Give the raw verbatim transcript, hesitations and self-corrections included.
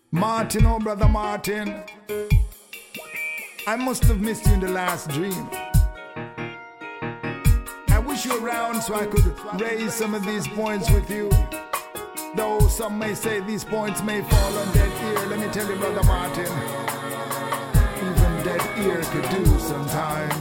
Martin, oh brother Martin, I must have missed you in the last dream. I wish you around so I could raise some of these points with you. Though some may say these points may fall on dead ear, let me tell you, brother Martin, even dead ear could do sometimes.